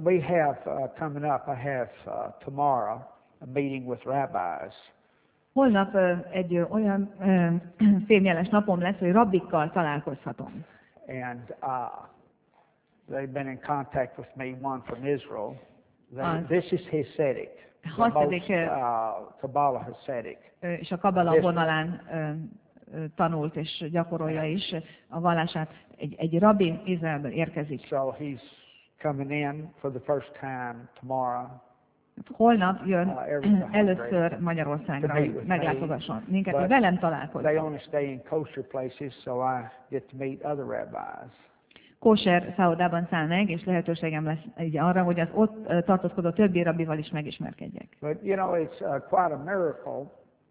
we have coming up, I have tomorrow a meeting with rabbis. Holnap egy olyan fémjeles napom lesz, hogy rabbikkal találkozhatom. And they've been in contact with me, one from Israel. This is Hasidic, the most Kabbalah Hasidic. És a Kabbala vonalán tanult és gyakorolja is a vallását. Egy rabbi Izraelből érkezik. So he's coming in for the first time tomorrow. Holnap jön először Magyarországra, hogy meglátogasson minket, hogy velem találkozzon. They only stay in kosher places, so I get to meet other rabbis. Kóser szállodában száll meg, és lehetőségem lesz így arra, hogy az ott tartózkodó többi rabbival is megismerkedjek. But you know, it's quite a miracle,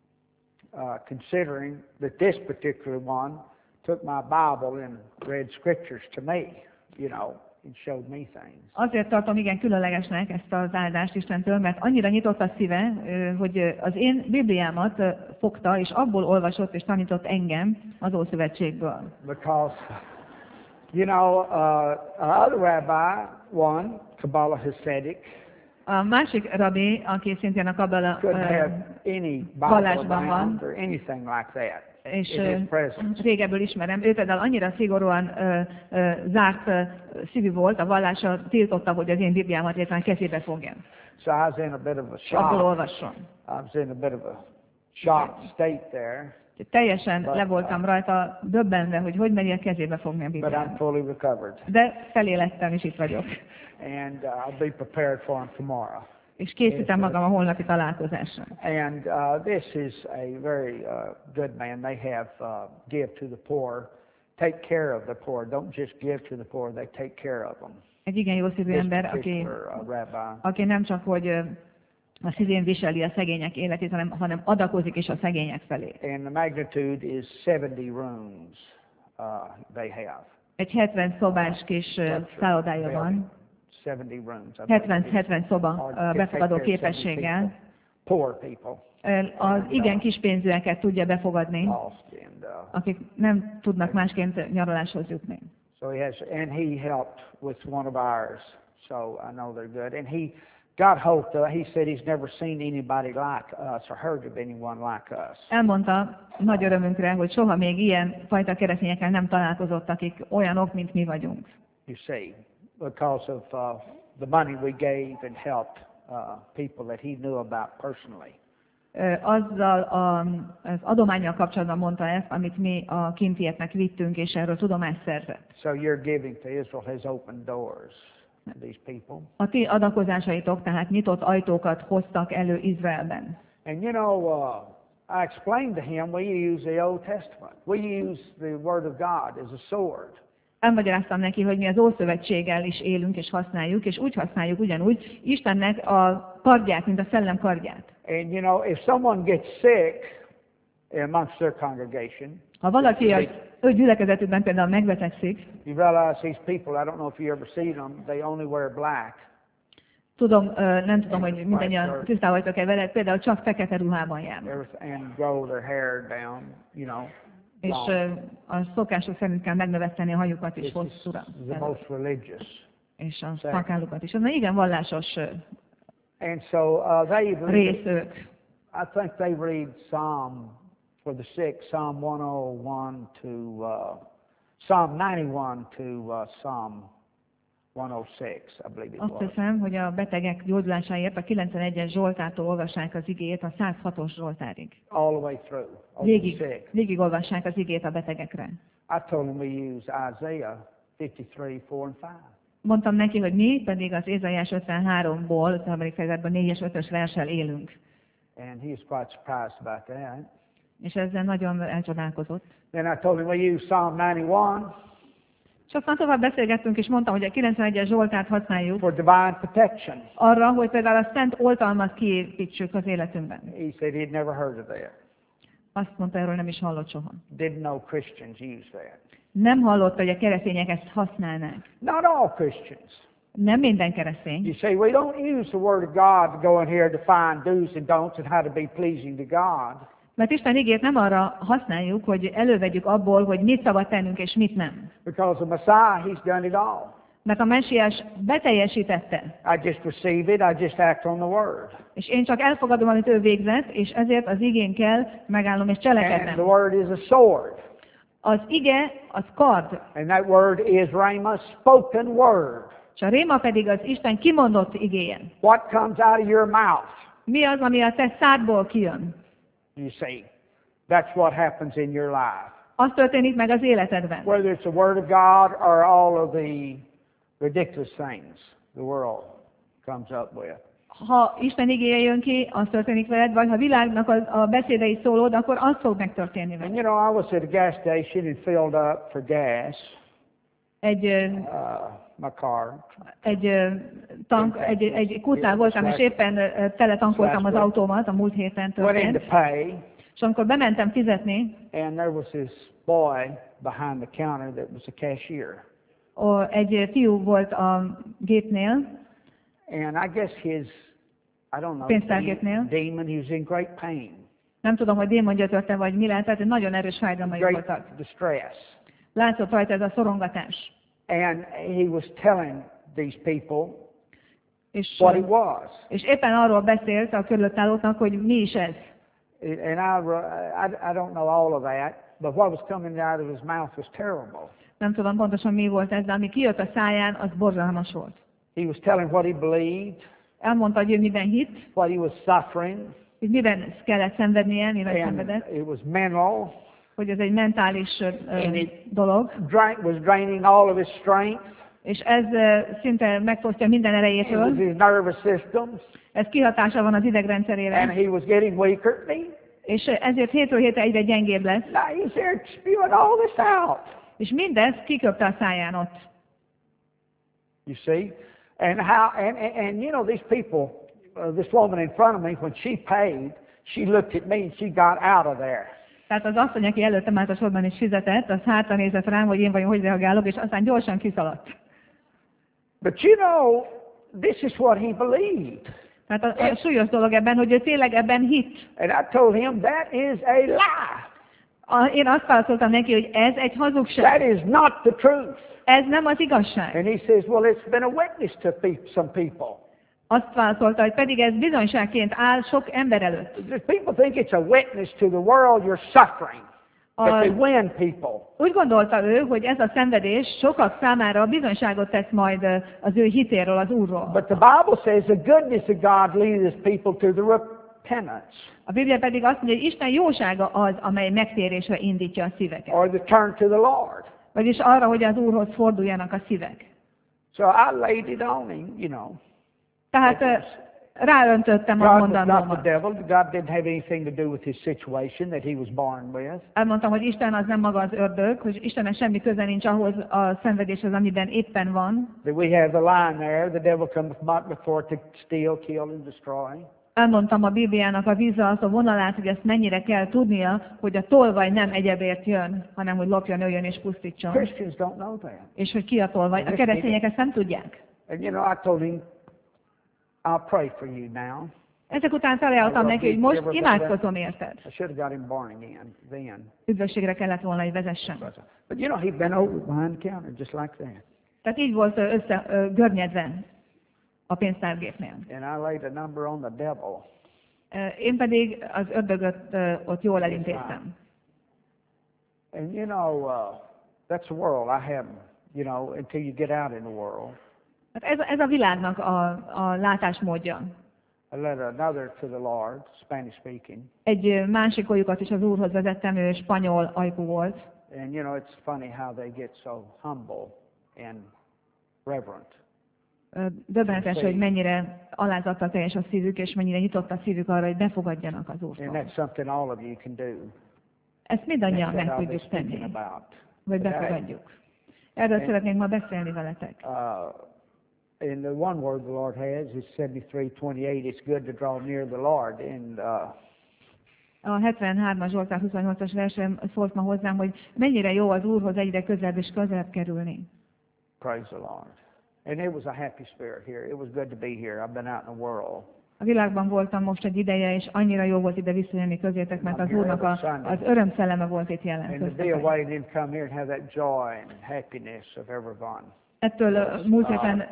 considering that this particular one took my Bible and read scriptures to me, you know. It showed me things. Azért tartom igen különlegesnek ezt az áldást Istentől, mert annyira nyitott a szíve, hogy az én Bibliámat fogta, és abból olvasott és tanított engem az Ószövetségből. Because, you know, another rabbi, one, Kabbalah Hasidic, a másik rabbi, aki szintén a Kabbala vallásban van, or anything like that. És régebből ismerem, ő például annyira szigorúan zárt szívű volt, a vallása tiltotta, hogy az én Bibliámat létrán kezébe fogjam. So I was in a bit of a shock. Abból olvasson. I was in a bit of a shocked state there. Teljesen le voltam rajta, döbbenve, hogy megyek kezébe fogni a Bibliát. But I'm fully recovered. De felélettem, és itt vagyok. And I'll be prepared for him tomorrow. És készítem magam a holnapi találkozásra. And this is a very good man. They have give to the poor, take care of the poor. Don't just give to the poor, they take care of them. Egy igen jó szívű ember, aki nem csak hogy a szívén viseli a szegények életét, hanem adakozik is a szegények felé. And the magnitude is 70 rooms they have. Egy 70 szobás kis szállodája van. 70 szoba befogadó képességgel. Az igen kis pénzűeket tudja befogadni, akik nem tudnak másként nyaraláshoz jutni. So and he helped with one of ours, so I know they're good. And he got hope. He said he's never seen anybody like us or heard of anyone like us. Elmondta nagy örömünkre, hogy soha még ilyen fajta keresztényekkel nem találkozott, akik olyanok, mint mi vagyunk. You see. Because of the money we gave and helped people that he knew about personally. Azzal az adománnyal kapcsolatban mondta ezt, amit mi a kintieknek vittünk, és erről tudomást szerzett. So your giving to Israel has opened doors to these people. A ti adakozásaitok tehát nyitott ajtókat hoztak elő Izraelben. And you know, I explained to him we use the Old Testament. We use the Word of God as a sword. Elmagyaráztam neki, hogy mi az Ószövetséggel is élünk és használjuk, és úgy használjuk ugyanúgy Istennek a kardját, mint a szellem kardját. And you know, if someone gets sick amongst their congregation, ha valaki az ő gyülekezetükben például megbetegszik, you realize these people, I don't know if you ever see them, they only wear black. Nem tudom, hogy mindannyian tisztában vagytok-e vele, például csak fekete ruhában járnak. And grow their hair down, you know. És a szokások szerint kell megnöveszteni a hajukat is hosszúra. És a szakállukat is. Ez igen vallásos rész ők. I think they read Psalm for the sick, Psalm 101 to Psalm 91 to Psalm 106, I believe it was. Azt hiszem, hogy a betegek gyógyulásáért a 91-es Zsoltártól olvassák az igét a 106-os Zsoltárig. All the way through. Végig olvassák az igét a betegekre. I told him we use Isaiah 53, 4 and 5. Mondtam neki, hogy mi pedig az Ézaiás 53-ból, az harmadik fejezetben 4-es 5-ös verssel élünk. And he was quite surprised about that. És ezzel nagyon elcsodálkozott. Then I told him we use Psalm 91. És aztán tovább beszélgettünk, és mondtam, hogy a 91-es Zsoltárt használjuk for divine protection. Arra, hogy például a szent oltalmat kiépítsük az életünkben. He said he'd never heard of that. Azt mondta, erről nem is hallott soha. Didn't know Christians use that. Nem hallott, hogy a keresztények ezt használnák. Not all Christians. Nem minden keresztény. You say, we don't use the word of God to go in here to find do's and don'ts and how to be pleasing to God. Mert Isten igét nem arra használjuk, hogy elővegyük abból, hogy mit szabad tennünk és mit nem. Because the Messiah, he's done it all. Mert a Messiás beteljesítette. I just receive it, I just act on the word. És én csak elfogadom, amit ő végzett, és ezért az igén kell megállnom és And the cselekednem. word is a sword. Az ige, az kard, And that word is rhema, spoken word. és a réma pedig az Isten kimondott igéje. What comes out of your mouth, Mi az, ami a te szádból kijön? you see. That's what happens in your life. Az történik meg az életedben. Whether it's the word of God or all of the ridiculous things the world comes up with. Ha Isten igéje jön ki, az történik veled, vagy ha világnak a beszédei szólod, akkor az fog megtörténni And veled. you know, I was at a gas station and filled up for gas, my car. Egy kútnál voltam, és éppen teletankoltam az autómat, a múlt héten Went in to történt. pay, És amikor bementem fizetni, and there was this boy behind the counter that was a cashier. egy fiú volt a gépnél, And I guess his, I don't know, pénztárgépnél. demon, he was in great pain, Nem tudom, hogy démongyötörte vagy mi lehet, tehát nagyon erős fájdalmai voltak. great distress. Látszott rajta ez a szorongatás. And he was telling these people És, what he was. és éppen arról beszélt a körülöttállóknak, hogy mi is ez. And I don't know all of that, but what was coming out of his mouth was terrible. Nem tudom pontosan mi volt ez, de ami kijött a száján, az borzalmas volt. He was telling what he believed, Elmondta, hogy ő miben hitt, what he was suffering, hogy miben kellett szenvednie, miben and szenvedett, it was mental, hogy ez egy mentális And it- dolog, was draining all of his strength. és ez szinte megfosztja minden It was erejétől. his nervous systems, Ez kihatása van az and idegrendszerére, he was getting weaker. és ezért hétről hétre egyre gyengébb lesz. Now he's there spewing all this out. És mindez kiköpte a száján ott. You see, and and you know these people, this woman in front of me, when she paid, she looked at me and she got out of there. Tehát az asszony, aki előttem állt a sorban és fizetett, az hátra nézett rám, hogy én vajon hogy reagálok, és aztán gyorsan kiszaladt. But you know, this is what he believed. Tehát a súlyos dolog ebben, hogy ő tényleg ebben hitt. And I told him that is a lie. Én azt válaszoltam neki, hogy ez egy hazugság. That is not the truth. Ez nem az igazság. And he says, well, it's been a witness to some people. Azt válaszolta, hogy pedig ez bizonyságként áll sok ember előtt. People think it's a witness to the world you're suffering. But they win people. Úgy gondolta ő, hogy ez a szenvedés sokak számára bizonyságot tesz majd az ő hitéről, az Úrról. But the Bible says the goodness of God leads people to the repentance. A Biblia pedig azt mondja, hogy Isten jósága az, amely megtérésre indítja a szíveket. Or the turn to the Lord. Vagyis arra, hogy az Úrhoz forduljanak a szívek. So I laid it on him, you know. Tehát ráöntöttem a God was not the mondandómat. devil. God didn't have anything to do with his situation that he was born with. Elmondtam, hogy Isten az nem maga az ördög, hogy Istennek semmi köze nincs ahhoz a szenvedéshez, amiben éppen van. That we have the line there, the devil cometh not before to steal, kill, and destroy. Elmondtam a Bibliának a vízre azt a vonalát, hogy ezt mennyire kell tudnia, hogy a tolvaj nem egyebért jön, hanem hogy lopjon, öljön és pusztítson. Christians don't know that. És hogy ki a tolvaj. A keresztények ezt nem tudják. And you know, I told him, I'll pray for you now. Ezek után felajánlottam neki, hogy most imádkozom érted. I should have got him born again then. Üdvösségre kellett volna, hogy vezessen. But you know, he'd been over behind the counter just like that. Tehát így volt görnyedve a pénztárgépnél. And I laid a number on the devil. Én pedig az ördögöt ott jól elintéztem. And you know, that's the world. I have, you know, until you get out in the world. Hát ez a világnak a látásmódja. I led another to the Lord, Spanish speaking. Egy másik olyukat is az Úrhoz vezettem, ő spanyol ajkú volt. And you know, it's funny how they get so humble and reverent. Döbbenetes, hogy mennyire alázattal teljes a szívük, és mennyire nyitott a szívük arra, hogy befogadjanak az And Úrtól. that's something all of you can do. Ezt mindannyian That's meg what I'll be tudjuk speaking tenni, about. vagy befogadjuk. Erről szeretnénk ma beszélni veletek. In the one word the Lord has is 73:28. It's good to draw near the Lord. And A 73-as Zsoltár 28-as versen szólt ma hozzám, hogy mennyire jó az Úrhoz egyre közelebb és közelebb kerülni. praise the Lord. And it was a happy spirit here. It was good to be here. I've been out in the world. A világban voltam most egy ideje, és annyira jó volt ide visszajönni közétek, mert az Úrnak az örömszelleme volt itt jelen And to be köztetek. away and then come here and have that joy and happiness of everyone. Ettől múlt héten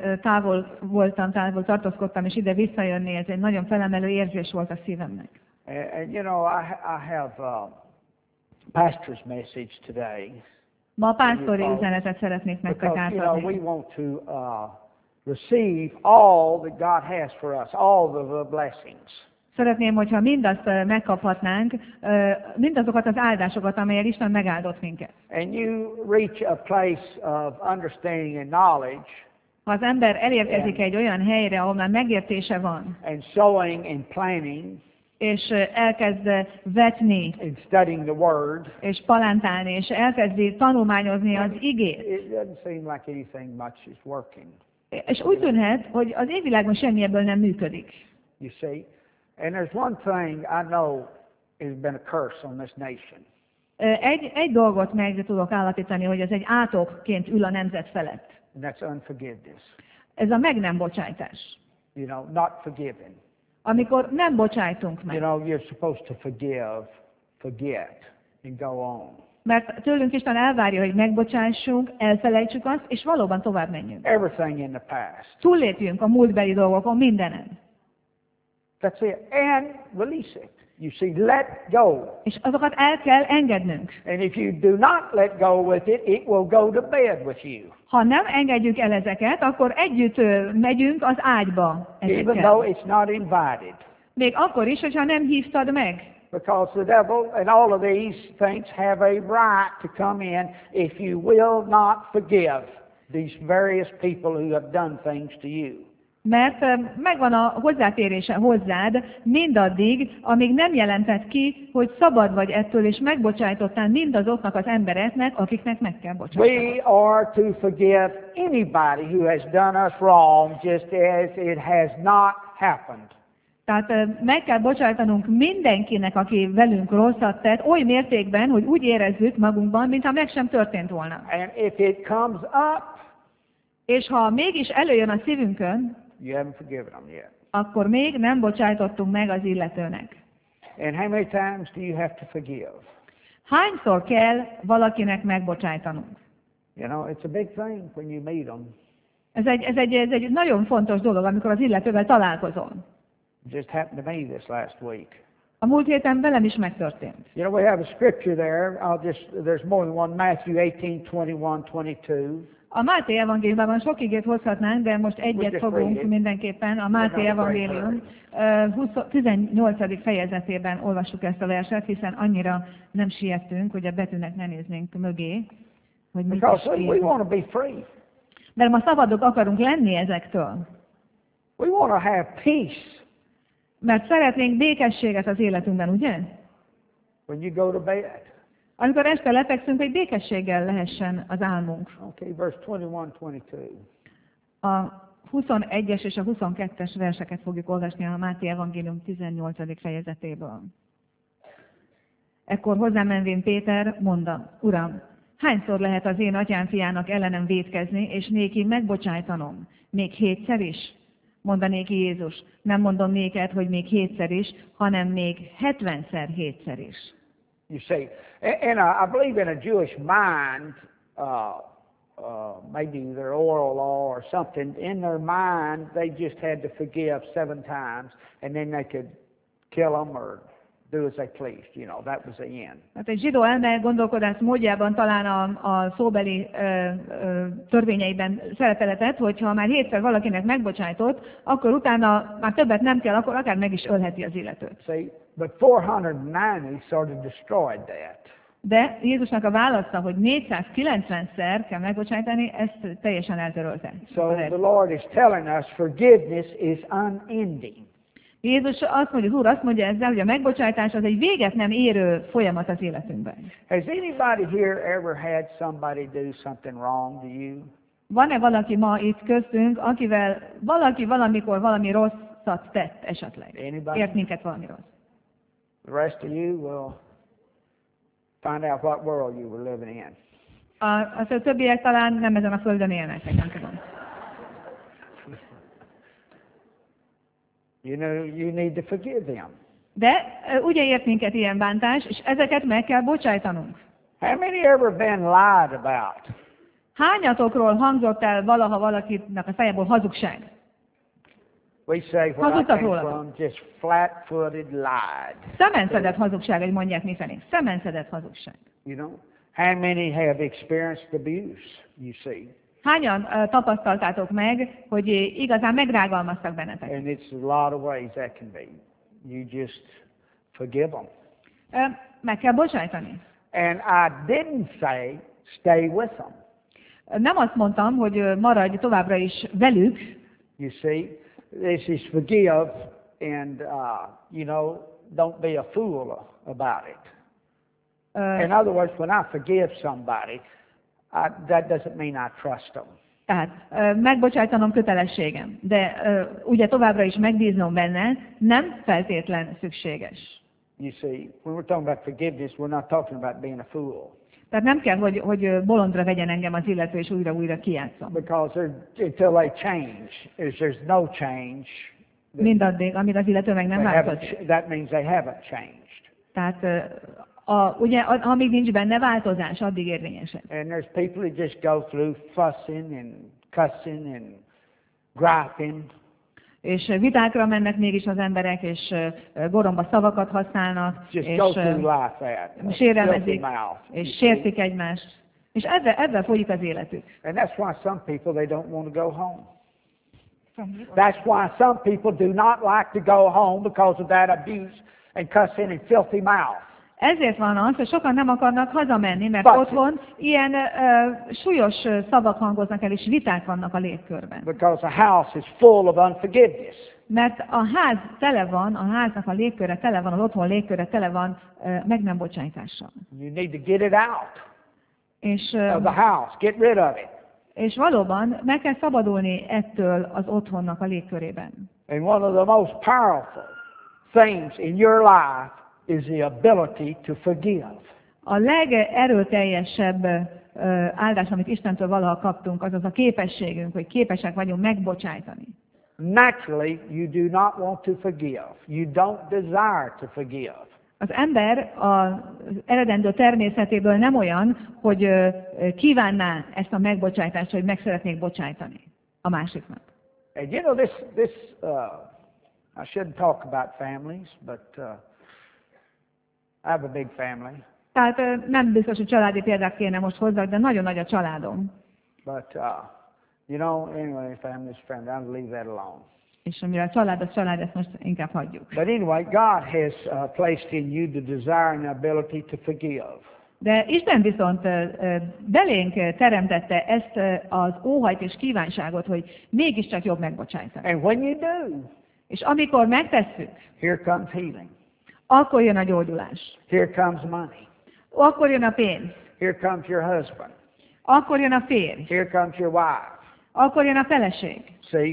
távol tartózkodtam, és ide visszajönni, ez egy nagyon felemelő érzés volt a szívemnek. And you know, I have a pastor's message today. Ma pásztori üzenetet szeretnék nektek Because, you know, átadni. we want to receive all that God has for us, all the blessings. Szeretném, hogyha mindazt megkaphatnánk, mindazokat az áldásokat, amelyel Isten megáldott minket. And you reach a place of understanding and knowledge, Ha az ember elérkezik egy olyan helyre, ahol már megértése van, and sowing and planting, és elkezd vetni, and studying the Word, és palántálni, és elkezdi tanulmányozni az igét, it doesn't seem like anything much is working. és úgy tűnhet, hogy az égvilágon semmi ebből nem működik. You see? And there's one thing I know has been a curse on this nation. Egy dolgot meg tudok állapítani, hogy ez egy átokként ül a nemzet felett. And that's unforgiveness. Ez a meg nem bocsájtás. You know, not forgiving. Amikor nem bocsájtunk You meg. know, you're supposed to forgive, forget, and go on. Mert tőlünk Isten elvárja, hogy megbocsássunk, elfelejtsük azt, és valóban tovább menjünk. Everything in the past. Túllépjünk a múltbeli dolgokon, mindenen. That's it. And release it. You see, let go. És azokat el kell engednünk. And if you do not let go with it, it will go to bed with you. Ha nem engedjük el ezeket, akkor együtt megyünk az ágyba Even ezekkel. though it's not invited. Még akkor is, hogyha nem hívtad meg. Because the devil and all of these things have a right to come in if you will not forgive these various people who have done things to you. Mert megvan a hozzátérése hozzád mindaddig, amíg nem jelented ki, hogy szabad vagy ettől, és megbocsájtottál mindazoknak az embereknek, akiknek meg kell bocsájtani. We are to forgive anybody who has done us wrong, just as it has not happened. Tehát meg kell bocsájtanunk mindenkinek, aki velünk rosszat tett, oly mértékben, hogy úgy érezzük magunkban, mintha meg sem történt volna. And if it comes up, És ha mégis előjön a szívünkön, you haven't forgiven them yet. akkor még nem bocsájtottunk meg az illetőnek. And how many times do you have to forgive? Hányszor kell valakinek megbocsájtanunk? You know, it's a big thing when you meet them. Ez egy nagyon fontos dolog, amikor az illetővel találkozol. It just happened to me this last week. A múlt héten velem is megtörtént. You know, we have a scripture there. There's more than one. Matthew 18:21-22. A Máté evangéliumban sok igét hozhatnánk, de most egyet fogunk mindenképpen. A Máté evangélium 18. fejezetében olvassuk ezt a verset, hiszen annyira nem siettünk, hogy a betűnek ne néznénk mögé, hogy mit is Because we írunk. want to be free. Mert ma szabadok akarunk lenni ezektől. We want to have peace Mert szeretnénk békességet az életünkben, ugye? when you go to bed. Amikor este lefekszünk, hogy békességgel lehessen az álmunk. Okay, verse 21-22. A 21-es és a 22-es verseket fogjuk olvasni a Máté evangélium 18. fejezetéből. Ekkor hozzámenvén Péter mondta, Uram, hányszor lehet az én atyám fiának ellenem vétkezni, és néki megbocsájtanom? Még 7-szer is? Mondanéki Jézus, nem mondom néked, hogy még 7-szer is, hanem még 70-szer 7-szer is. You see, and I believe in a Jewish mind, maybe their oral law or something. In their mind, they just had to forgive 7 times, and then they could kill them or do as they pleased. You know, that was the end. Hát egy zsidó elme gondolkodás módjában talán a szóbeli törvényeiben szerepelhetett, hogy ha már 7-szer valakinek megbocsájtott, akkor utána már többet nem kell, akkor akár meg is ölheti az illetőt. See, but 490 sort of destroyed that. De Jézusnak a válasza, hogy 490-szer kell megbocsájtani, ezt teljesen eltörölte. So the Lord is telling us forgiveness is unending. Jézus azt mondja, az Úr azt mondja ezzel, hogy a megbocsájtás az egy véget nem érő folyamat az életünkben. Has anybody here ever had somebody do something wrong to you? Van-e valaki ma itt köztünk, akivel valaki valamikor valami rosszat tett esetleg? Anybody? Ért minket valami rossz. The rest of you will find out what world you were living in. A többiek talán nem ezen a földön élnek, nem tudom. You know, you need to forgive them. De ugye ért minket ilyen bántás, és ezeket meg kell bocsájtanunk. How many ever been lied about? Hányatokról hangzott el valaha valakinek a fejéből hazugság? We say where I Hazudtak came rólatok. from, just flat-footed lied. Szemenszedett hazugság, hogy mondják mifelé. Szemenszedett hazugság. You know, how many have experienced abuse? You see, Hányan tapasztaltátok meg, hogy igazán megrágalmaztak benneteket? and it's a lot of ways that can be. You just forgive them. Meg kell bocsájtani. And I didn't say stay with them. Nem azt mondtam, hogy maradj továbbra is velük, You see, this is forgive, and you know, don't be a fool about it. In other words, when I forgive somebody, that doesn't mean I trust them. tehát megbocsájtanom kötelességem, de ugye továbbra is megbíznom benne nem feltétlen szükséges. You see, when we're talking about forgiveness, we're not talking about being a fool. Tehát nem kell, hogy bolondra vegyen engem az illető, és újra Because kijátszom. until they change, if there's no change, Mindaddig, amíg az illető meg nem they változik. that means they haven't changed. Tehát ugye, amíg nincs benne változás, addig érvényes ez. And there's people who just go through fussing and cussing and griping. És vitákra mennek mégis az emberek, és goromba szavakat használnak, Just és go through life that. sérelmezik, Filthy mouth. és sértik egymást. És ezzel folyik az életük. And that's why some people, they don't want to go home. That's why some people do not like to go home because of that abuse and cussing and filthy mouth. Ezért van az, hogy sokan nem akarnak hazamenni, mert But- otthon ilyen súlyos szavak hangoznak el, és viták vannak a légkörben. Because the house is full of unforgiveness. Mert a ház tele van, a háznak a légköre tele van, az otthon légköre tele van meg nem bocsájtással. You need to get it out És, of the house. Get rid of it. és valóban meg kell szabadulni ettől az otthonnak a légkörében. And one of the most powerful things in your life is the ability to forgive. A legerőteljesebb áldás, amit Istentől valaha kaptunk, az az a képességünk, hogy képesek vagyunk megbocsájtani. Naturally, you do not want to forgive. You don't desire to forgive. Az ember az eredendő természetéből nem olyan, hogy kívánná ezt a megbocsájtást, hogy meg szeretnék bocsájtani a másiknak. And you know, this I shouldn't talk about families, but I have a big family. Tehát nem biztos, hogy családi példát kéne most hozzak, de nagyon nagy a családom. But you know, anyway, family's family. I'll leave that alone. És mivel a család, az család, ezt most inkább hagyjuk. But anyway, God has placed in you the desire and ability to forgive. De Isten viszont belénk teremtette ezt az óhajt és kívánságot, hogy mégiscsak jobb megbocsájtani. And when you do, És amikor megtesszük, here comes healing. akkor jön a gyógyulás. Here comes money. Akkor jön a pénz. Here comes your husband. Akkor jön a férj. Here comes your wife. Akkor jön a feleség. See,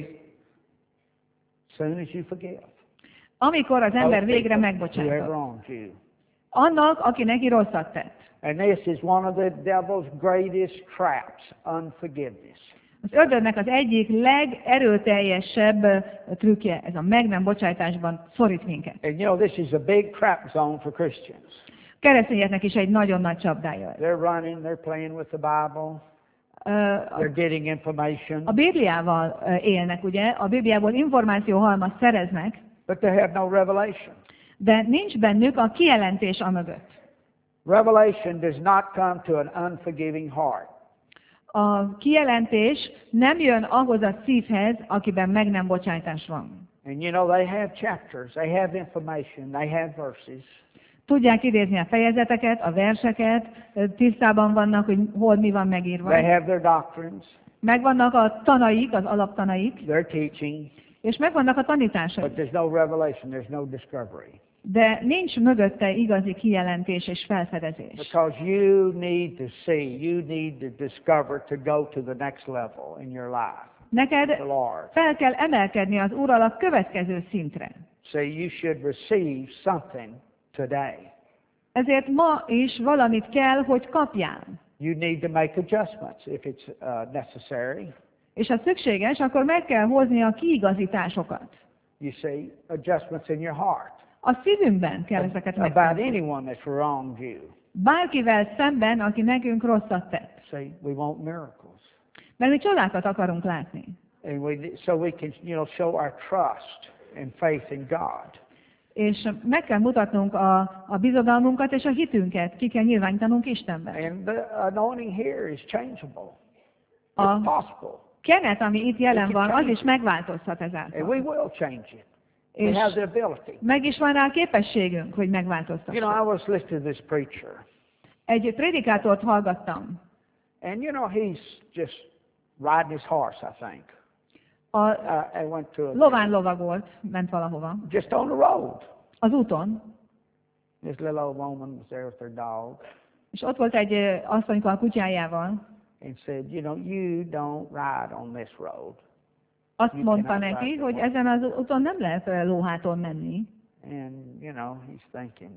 soon as you forgive. Amikor az ember Those végre people who have megbocsájtott. wronged you. Annak, aki neki rosszat tett. And this is one of the devil's greatest traps, unforgiveness. Az ördögnek az egyik legerőteljesebb trükkje, ez a meg nem bocsájtásban szorít minket. And you know, this is a big trap zone for Christians. Keresztényeknek is egy nagyon nagy csapdája ez. They're running, they're playing with the Bible, they're getting information, A Bibliával élnek, ugye? A Bibliából információhalmaz szereznek, but they have no revelation. de nincs bennük a kijelentés a mögött. Revelation does not come to an unforgiving heart. A kijelentés nem jön ahhoz a szívhez, akiben meg nem bocsájtás van. And you know, they have chapters, they have information, they have verses. Tudják idézni a fejezeteket, a verseket, tisztában vannak, hogy hol mi van megírva. They have their doctrines, Megvannak a tanaik, az alaptanaik, their teaching, és megvannak a tanításaik. but there's no revelation, there's no discovery. De nincs mögötte igazi kijelentés és felfedezés. Because you need to see, you need to discover to go to the next level in your life. Neked The Lord. fel kell emelkedni az Úrral a következő szintre. So you should receive something today. Ezért ma is valamit kell, hogy kapjál. You need to make adjustments if it's necessary. És ha szükséges, akkor meg kell hozni a kiigazításokat. You see, adjustments in your heart A szívünkben kell ezeket about megtenni. anyone that's wronged you. Bárkivel szemben, aki nekünk rosszat tett. See, we want miracles. Mert mi csodákat akarunk látni. And so we can, show our trust and faith in God. És meg kell mutatnunk a bizodalmunkat és a hitünket, ki kell nyilvánítanunk Istenben. And the anointing here is changeable. It's A possible. kenet, ami itt jelen van, az is megváltozhat ezáltal. And we will change it. We És have the ability. meg is van rá a képességünk, hogy I megváltoztassuk. was listening to this preacher. Egy prédikátort hallgattam. And he's just riding his horse, I think. I went to Lován lovagolt, ment valahova. just on the road. Az úton. This little old woman was there with her dog És ott volt egy asszonyka a kutyájával. and said, you don't ride on this road. Azt mondta neki, hogy ezen az úton nem lehet lóháton menni. And, he's thinking,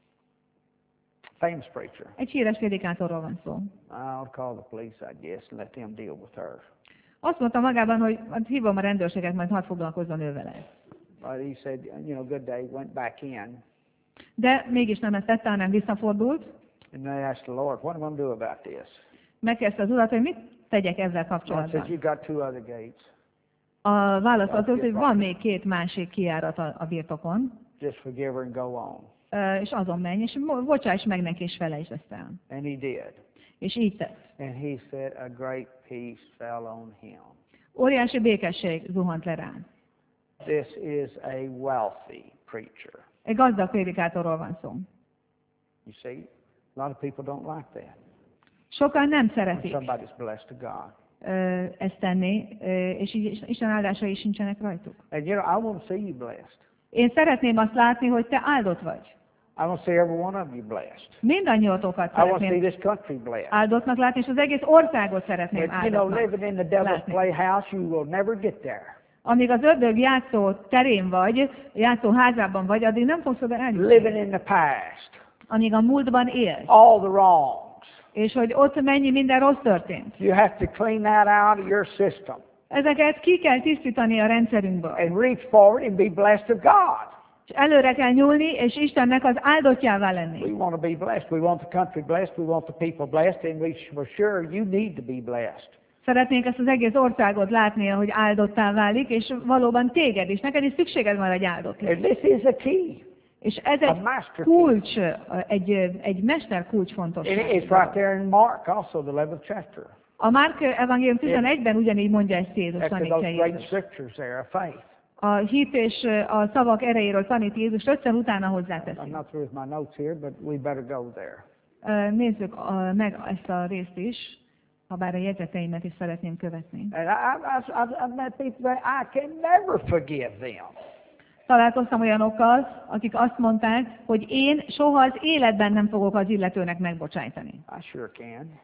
famous preacher, Egy híres prédikátorról van szó. I'll call the police, I guess, and let them deal with her. Azt mondta magában, hogy hívom a rendőrséget, majd hadd foglalkozzon ő vele. But he said, good day, went back in. De mégis nem ezt tette, hanem visszafordult. And they asked the Lord, what am I going to do about this? Megkezdte az urat, hogy mit tegyek ezzel God said, kapcsolatban. you got 2 other gates. A válasz az volt, hogy van még 2 másik kijárat a birtokon, Just forgive her and go on. és azon menj, és bocsáss meg neki, és felejtsd ezt el. And he did. És így tett. And he said, a great peace fell on him. Óriási békesség zuhant le rá. This is a wealthy preacher. Egy gazdag prédikátorról van szó. You see, a lot of people don't like that. Sokan nem When szeretik somebody's blessed to God. ezt tenni, és így Isten áldásai sincsenek rajtuk. And I want to see you blessed. Én szeretném azt látni, hogy te áldott vagy. I want to see every one of you blessed. Mindannyiótokat I want to see szeretném this country blessed. áldottnak látni, és az egész országot szeretném But, áldottnak living in the devil's látni. playhouse, you will never get there. Amíg az ördög játszó terén vagy, játszó házában vagy, addig nem fogsz oda eljutni. Living in the past. Amíg a múltban élsz. All the wrongs. És hogy ott mennyi minden rossz történt. You have to clean that out of your system. Ezeket ki kell tisztítani a rendszerünkből. And reach forward and be blessed of God. És előre kell nyúlni, és Istennek az áldottjává lenni. We want to be blessed. We want the country blessed. We want the people blessed. And for sure you need to be blessed. Szeretnénk ezt az egész országot látni, hogy áldottá válik, és valóban téged is. Neked is szükséged van egy áldott. And this is a key. És ez A egy master kulcs, egy mester kulcs And fontosság. it's right there in Mark also, the 11th chapter. A Márk evangélium 11-ben ugyanígy mondja ezt Jézus, After tanítja those great Jézus. scriptures there of faith. A hit és a szavak erejéről tanít Jézus, ötször utána I'm hozzáteszi. not through with my notes here, but we better go there. Nézzük meg ezt a részt is, ha bár a jegyzeteimet is szeretném követni. And I've met people that I can never forgive them. Találkoztam olyanokkal, akik azt mondták, hogy én soha az életben nem fogok az illetőnek megbocsájtani. I sure can.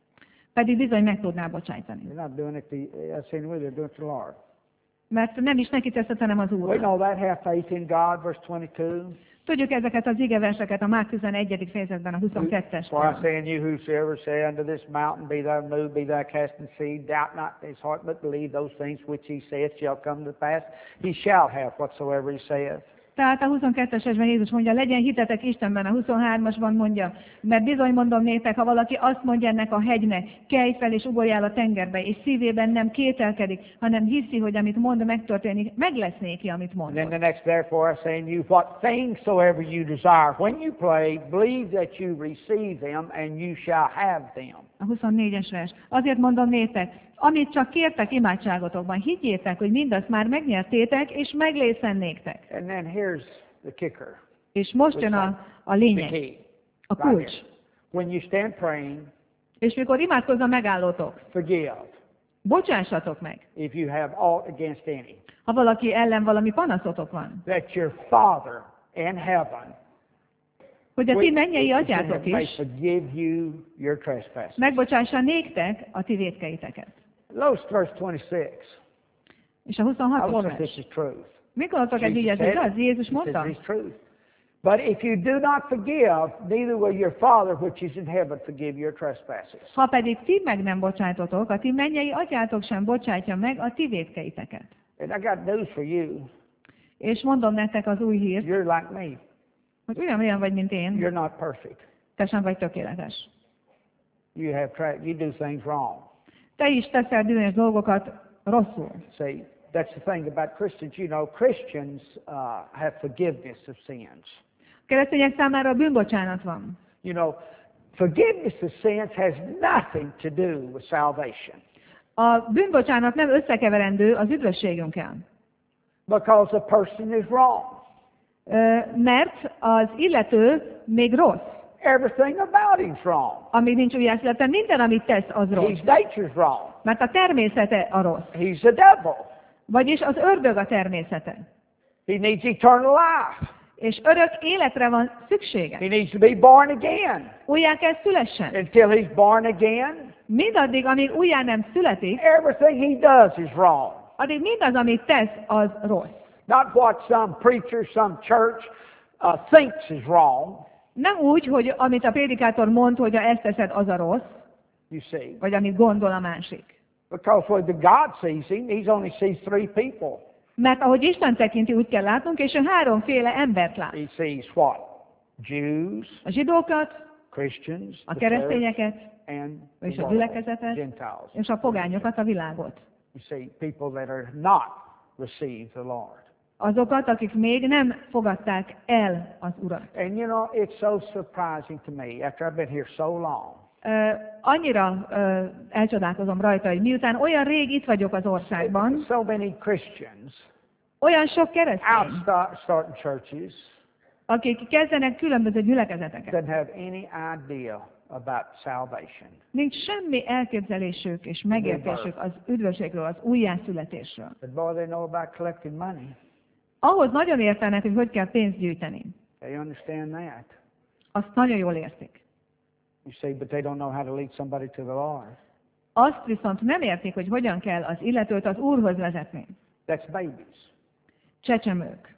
Pedig bizony meg tudná bocsájtani. They're not doing it to saying they're doing it to the Lord. Mert nem is neki teszed, hanem az We Úrnak. know that, have faith in God, verse 22. Tudjuk ezeket az igeverseket a Márk 11. fejezetben, a 22-es. For I say unto you, whosoever say unto this mountain, be thou moved, be thou cast in the sea, doubt not in his heart, but believe those things which he saith shall come to pass. He shall have whatsoever he saith. Tehát a 22-esben Jézus mondja, legyen hitetek Istenben, a 23-asban mondja, mert bizony mondom néktek, ha valaki azt mondja ennek a hegynek, kelj fel és ugorjál a tengerbe, és szívében nem kételkedik, hanem hiszi, hogy amit mond, megtörténik, meg lesz néki, amit And then mond. the next, therefore, I say unto you, what things soever you desire, when you pray, believe that you receive them, and you shall have them. A 24-es vers. Azért mondom néktek, amit csak kértek imádságotokban, higgyétek, hogy mindazt már megnyertétek, és meglészen néktek. And then here's the kicker, És most jön a the lényeg, key. a Right kulcs. here. When you stand praying, És mikor imádkozva megállótok, forgive bocsássatok meg. if you have aught against any, Ha valaki ellen valami panaszotok van, that your Father in heaven hogy a ti mennyei atyátok may is forgive you your trespasses. megbocsássa néktek a ti vétkeiteket. Notice verse 26. És a I wonder 26-os if this vers. is truth. Mikor ez így, ez said igaz? it. Jézus He mondta? says it's truth. But if you do not forgive, neither will your Father which is in heaven forgive your trespasses. Ha pedig ti meg nem bocsátotok, a ti mennyei atyátok sem bocsátja meg a ti vétkeiteket. And I got news for you. És mondom nektek az új hírt, You're like me. hogy olyan vagy, mint én, You're not perfect. te sem vagy tökéletes. You do things wrong. te is teszel bizonyos dolgokat rosszul. See, that's the thing about Christians. You know, Christians have forgiveness of sins. Keresztények számára bűnbocsánat van. You know, forgiveness of sins has nothing to do with salvation. A bűnbocsánat nem összekeverendő az üdvösségünkkel. Because a person is wrong. Mert az illető még rossz. Everything about him's wrong. Amíg nincs újjászületve, minden, amit tesz, az rossz. His nature's wrong. Mert a természete a rossz. He's the devil. Vagyis az ördög a természete. He needs eternal life. És örök életre van szüksége. He needs to be born again. Újjá kell szülessen. Until he's born again, Mindaddig, amíg újjá nem születik, everything he does is wrong. addig mindaz, amit tesz, az rossz. Not what some preacher, some church thinks is wrong. Nem úgy, hogy amit a prédikátor mond, hogy ha ezt teszed, az a rossz, You see, vagy amit gondol a másik. because when the God sees him, he's only sees three people. Mert ahogy Isten tekinti, úgy kell látnunk, és ő háromféle embert lát. He sees what? Jews, A zsidókat, Christians, a the church, keresztényeket, and és the a world, gyülekezetet, Gentiles. és a pogányokat, a világot. You see, people that are not received the Lord. Azokat, akik még nem fogadták el az Urat. And you know, it's so surprising to me after I've been here so long. Annyira elcsodálkozom rajta, hogy miután olyan rég itt vagyok az országban, So many Christians olyan sok keresztény, starting churches akik kezdenek különböző gyülekezeteket. doesn't have any idea about salvation. Nincs semmi elképzelésük és megértésük az üdvösségről, az újjászületésről. But boy, they know about collecting money. Ahhoz nagyon értenek, hogy hogy kell pénzt gyűjteni. They understand that. Azt nagyon jól értik. You see, but they don't know how to lead somebody to the Lord. Azt viszont nem értik, hogy hogyan kell az illetőt az Úrhoz vezetni. That's babies. Csecsemők.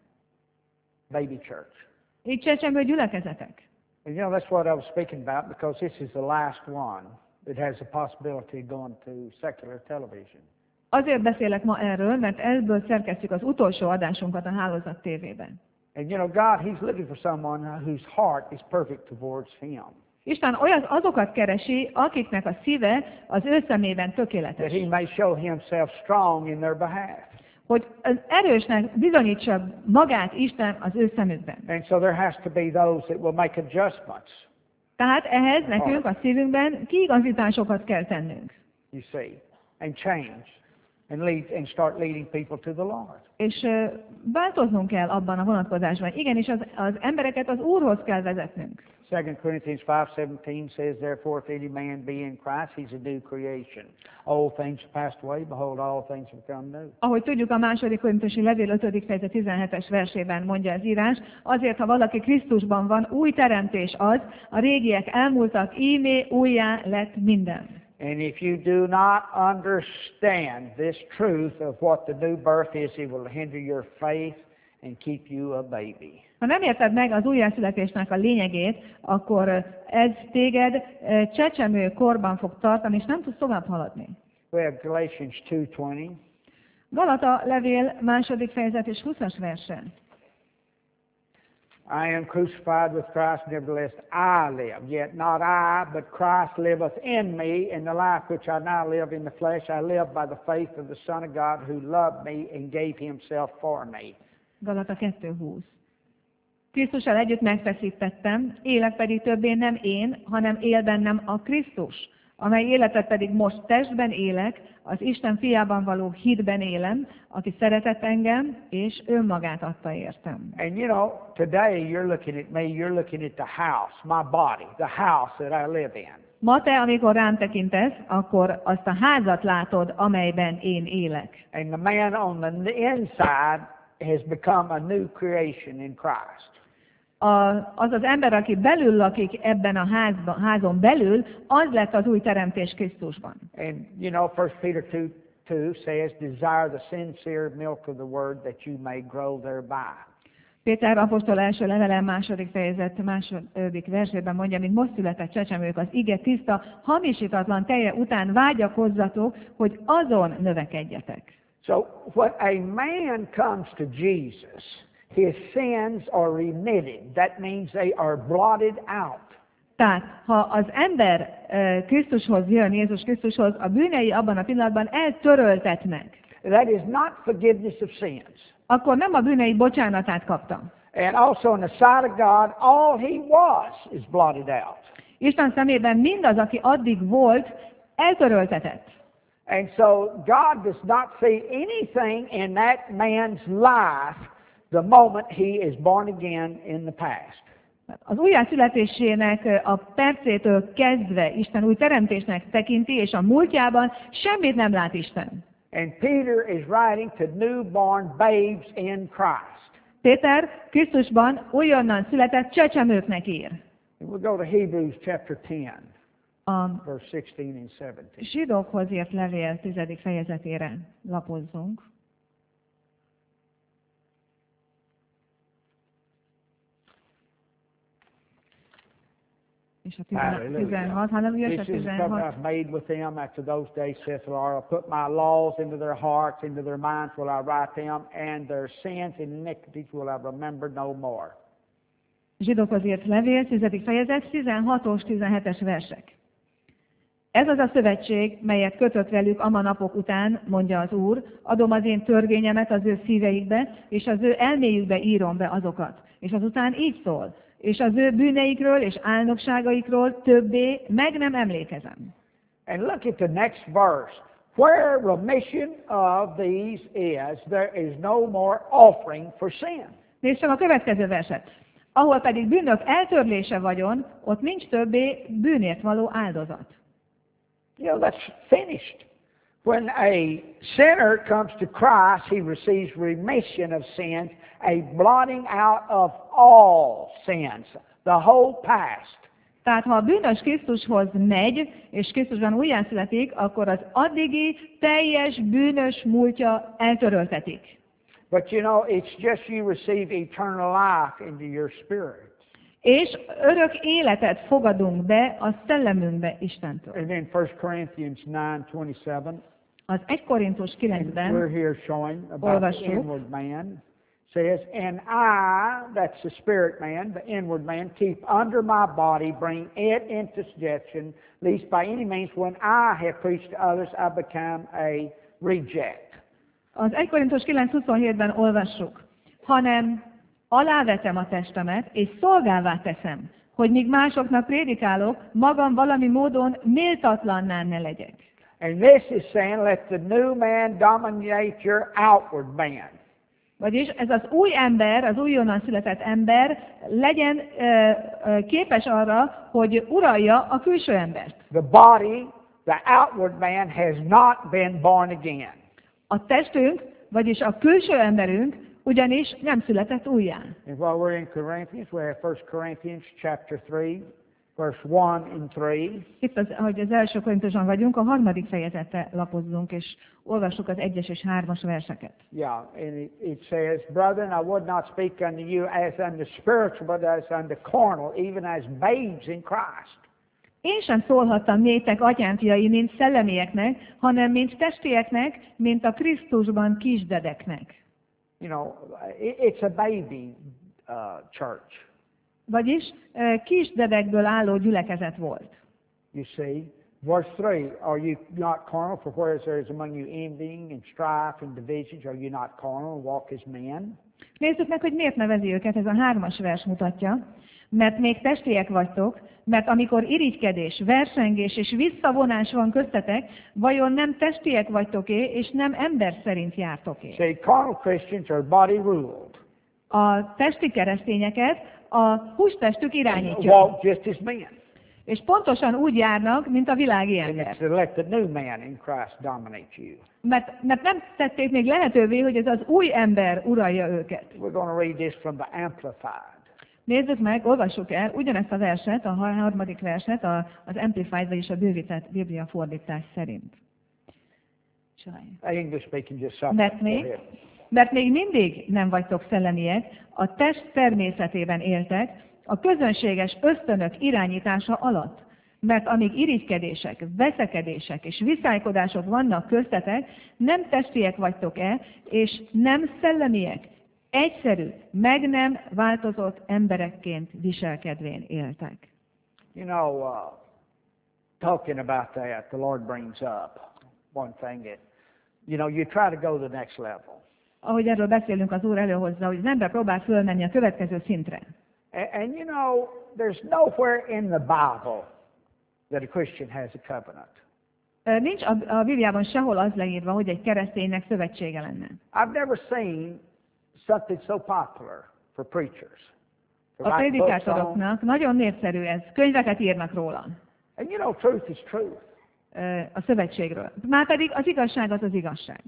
Baby church. Így csecsemő gyülekezetek. And you know, that's what I was speaking about because this is the last one that has the possibility of going to secular television. Azért beszélek ma erről, mert ebből szerkesztjük az utolsó adásunkat a Hálózat TV-ben. And you know, God, He's looking for someone whose heart is perfect towards Him. Isten azokat keresi, akiknek a szíve az ő szemében tökéletes. That He may show Himself strong in their behalf. Hogy az erősnek bizonyítsa magát Isten az ő szemükben. And so there has to be those that will make adjustments, Tehát ehhez nekünk a szívünkben kiigazításokat kell tennünk. you see, and change, and lead, and start leading people to the Lord. És változnunk kell abban a vonatkozásban. Igenis, az embereket az Úrhoz kell vezetnünk. 2 Corinthians 5:17 says, therefore, if any man be in Christ, he's a new creation. Old things have passed away, behold, all things have become new. Ahogy tudjuk, a második korintusi levél 5. fejezet 17-es versében mondja az írás, azért, ha valaki Krisztusban van, új teremtés az, a régiek elmúltak, íme újjá lett minden. And if you do not understand this truth of what the new birth is, it will hinder your faith and keep you a baby. Ha nem érted meg az újjászületésnek a lényegét, akkor ez téged csecsemő korban fog tartani, és nem tudsz tovább haladni. We have Galatians 2:20. Galata levél 2. fejezet és 20-as verse. I am crucified with Christ, nevertheless I live. Yet not I, but Christ liveth in me. And the life which I now live in the flesh, I live by the faith of the Son of God who loved me and gave Himself for me. Galata 2:20. Krisztussal együtt megfeszítettem, élek pedig többé nem én, hanem él bennem a Krisztus, amely életet pedig most testben élek, az Isten fiában való hitben élem, aki szeretett engem, és önmagát adta értem. And you know, today you're looking at me, you're looking at the house, my body, the house that I live in. Ma te, amikor rám tekintesz, akkor azt a házat látod, amelyben én élek. And the man on the inside has become a new creation in Christ. Az az ember, aki belül lakik ebben a házon belül, az lett az új teremtés Krisztusban. And you know, 1 Peter 2:2 says, desire the sincere milk of the word that you may grow thereby. Péter apostol első levele 2. fejezet 2. versében mondja, mint most született csecsemők, az ige tiszta, hamisítatlan teje után vágyakozzatok, hogy azon növekedjetek. So when a man comes to Jesus, his sins are remitted. That means they are blotted out. Tehát, ha az ember Krisztushoz jön, Jézus Krisztushoz, a bűnei abban a pillanatban eltöröltetnek, that is not forgiveness of sins. akkor nem a bűnei bocsánatát kapta. And also in the sight of God, all he was is blotted out. Isten szemében mindaz, aki addig volt, eltöröltetett. And so God does not see anything in that man's life the moment he is born again in the past. Az újjászületésének a percétől kezdve Isten új teremtésnek tekinti, és a múltjában semmit nem lát Isten. And Peter is writing to newborn babes in Christ. Péter Krisztusban újonnan született csecsemőknek ír. And we'll go to Hebrews chapter 10, A verse 16 and 17. zsidókhoz írt levél 10. fejezetére lapozzunk. És a 16, halleluja, és a This is the covenant 16. I've made with them after those days, saith the Lord. I'll put my laws into their hearts, into their minds will I write them, and their sins and iniquities will I remember no more. Zsidókhoz írt levél, 10. fejezet, 16-os, 17-es versek. Ez az a szövetség, melyet kötött velük ama napok után, mondja az Úr, adom az én törvényemet az ő szíveikbe, és az ő elméjükbe írom be azokat. És azután így szól, és az ő bűneikről és álnokságaikról többé meg nem emlékezem. And look at the next verse. Where remission of these is, there is no more offering for sin. Nézd csak a következő verset. Ahol pedig bűnök eltörlése vagyon, ott nincs többé bűnért való áldozat. You know, that's finished. When a sinner comes to Christ, he receives remission of sins, a blotting out of all sins, the whole past. Tehát ha a bűnös Krisztushoz megy, és Krisztusban újjászületik, akkor az addigi teljes bűnös múltja eltöröltetik. But you know, it's just you receive eternal life into your spirit. És örök életet fogadunk be a szellemünkbe Istentől. And then 1 Corinthians 9:27. Az 1 Korintus We're 9-ben here showing about the olvassuk. inward man. Says, and I, that's the spirit man, the inward man, keep under my body, bring it into subjection, lest by any means when I have preached to others, I become a reject. Az 1 Korintus 9:27-ben olvassuk, hanem alávetem a testemet, és szolgává teszem, hogy míg másoknak prédikálok, magam valami módon méltatlanná ne legyek. And this is saying, let the new man dominate your outward man. Vagyis ez az új ember, az újonnan született ember legyen képes arra, hogy uralja a külső embert. The body, the outward man has not been born again. A testünk, vagyis a külső emberünk ugyanis nem született újjá. And while we're in Corinthians, we have 1 Corinthians chapter 3, verse 1 and 3. Itt, ahogy az első Korintusban vagyunk, a 3. fejezetre lapozzunk, és olvassuk az 1-es és 3-as verseket. Yeah, and it says, Brethren, I would not speak unto you as unto spiritual, but as unto carnal, even as babes in Christ. Én sem szólhattam néktek, atyánfiai, mint szellemieknek, hanem mint testieknek, mint a Krisztusban kisdedeknek. You know, it's a baby church. Vagyis kisdedekből álló gyülekezet volt. You see, verse 3, are you not carnal? For whereas there is among you envying and strife and divisions, are you not carnal and walk as men? Nézzük meg, hogy miért nevezi őket, ez a 3-as vers mutatja. Mert még testiek vagytok, mert amikor irigykedés, versengés és visszavonás van köztetek, vajon nem testiek vagytok-e, és nem ember szerint jártok-e? See, carnal Christians are body ruled. A testi keresztényeket a hústestük irányítja. Walk just as men. És pontosan úgy járnak, mint a világi And ember. it's to let the new man in Christ dominate you. Mert nem tették még lehetővé, hogy ez az új ember uralja őket. We're going to read this from the Amplified. Nézzük meg, olvassuk el ugyanezt a verset, a 3. verset az Amplified, vagyis a bővített Biblia fordítás szerint. English speaking just Mert még mindig nem vagytok szellemiek, a test természetében éltek, a közönséges ösztönök irányítása alatt. Mert amíg irigykedések, veszekedések és viszálykodások vannak köztetek, nem testiek vagytok-e, és nem szellemiek, egyszerű, meg nem változott emberekként viselkedvén éltek. You know, talking about that, the Lord brings up one thing that, you try to go to the next level. Ahogy erről beszélünk, az Úr előhozza, hogy az ember próbál fölmenni a következő szintre. And there's nowhere in the Bible that a Christian has a covenant. Nincs a Bibliában sehol az leírva, hogy egy kereszténynek szövetsége lenne. I've never seen something so popular for preachers. A prédikátoroknak nagyon népszerű ez. Könyveket írnak róla. And truth is truth. A szövetségről. Márpedig az igazság az az igazság.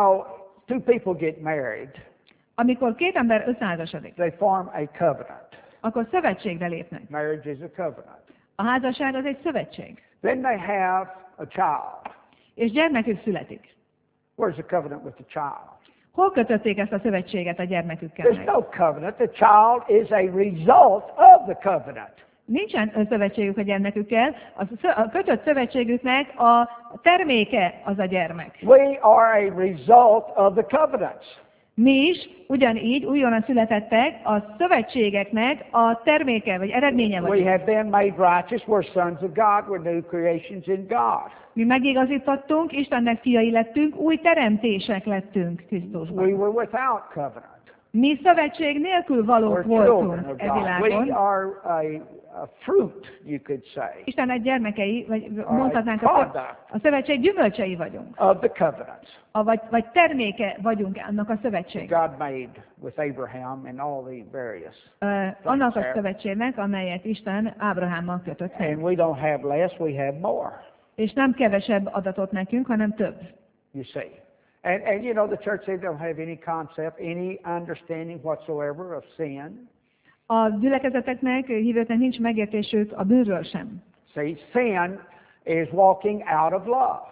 Two people get married. Amikor két ember összeházasodik, They form a covenant. akkor szövetségre lépnek. Marriage is a covenant. A házasság az egy szövetség. Then they have a child. És gyermekük születik. Where's the covenant with the child? Hol kötötték ezt a szövetséget a gyermekükkel? There's no covenant. The child is a result of the covenant. Nincsen szövetségük a gyermekükkel. A kötött szövetségüknek a terméke az a gyermek. We are a result of the covenants. Mi is ugyanígy újonnan születettek a szövetségeknek a terméke vagy eredménye We vagyunk. have been made righteous. We're sons of God. We're new creations in God. Mi megigazítottunk, Istennek fiai lettünk, új teremtések lettünk Krisztusban. We were without covenant. Mi szövetség nélkül valók We're children voltunk of e God. világon. We are a fruit, you could say, Istennek gyermekei, vagy mondhatnánk, a szövetség gyümölcsei vagyunk. of the covenants Vagy terméke vagyunk annak a szövetségnek. God made with Abraham and all the various. Annak a szövetségnek, amelyet Isten Ábrahámmal kötött meg. And we don't have less, we have more, És nem kevesebb adatot nekünk, hanem több. you see. And the church, they don't have any concept, any understanding whatsoever of sin. A gyülekezeteknek, hívőknek nincs megértésük a bűnről sem. See, sin is walking out of love.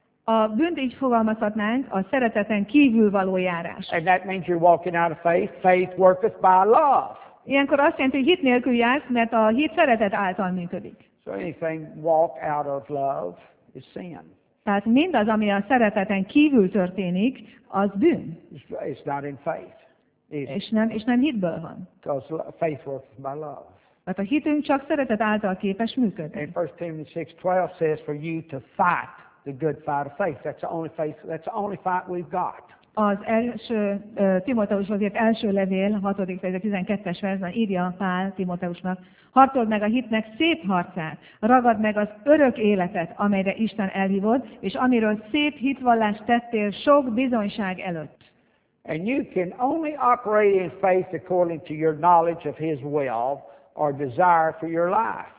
A bűnt így fogalmazhatnánk, a szereteten kívül való járás. And that means you're walking out of faith. Faith worketh by love. Ilyenkor azt jelenti, hogy hit nélkül jársz, mert a hit szeretet által működik. So anything walk out of love is sin. Tehát mindaz, ami a szereteten kívül történik, az bűn. It's not in faith. És nem hitből van. Because faith works by love. Tehát a hitünk csak szeretet által képes működni. And 1 Timothy 6:12 says for you to fight the good fight of faith. That's the only fight we've got. Az első Timóteushoz írt első levél, 6. fejezet 12-es versben írja Pál Timóteusnak: harcold meg a hitnek szép harcát, ragad meg az örök életet, amelyre Isten elhívod, és amiről szép hitvallást tettél sok bizonyság előtt. And you can only operate in faith according to your knowledge of His will or desire for your life.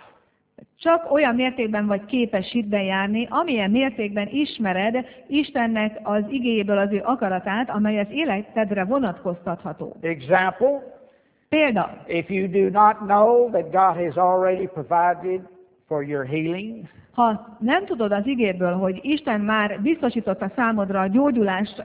Csak olyan mértékben vagy képes hitben járni, amilyen mértékben ismered Istennek az igéjéből az ő akaratát, amely az életedre vonatkoztatható. Example, Példa, if you do not know that God has already provided for your healing, ha nem tudod az igéből, hogy Isten már biztosította számodra a gyógyulást,